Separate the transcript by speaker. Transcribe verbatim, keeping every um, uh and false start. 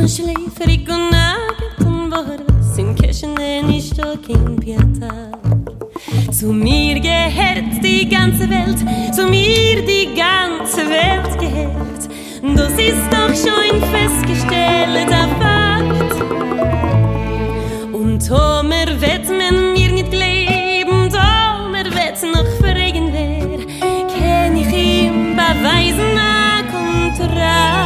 Speaker 1: schläferig und nagelt und was in Kirchen nicht kein Pietà. Zu mir gehört die ganze Welt, zu mir die ganze Welt gehört. Das ist doch schon festgestellt, ein Fakt. Und Tomer wird man mir nicht leben, Tomer wird noch fragen, wer kann ich ihm beweisen, ein Kontrakt.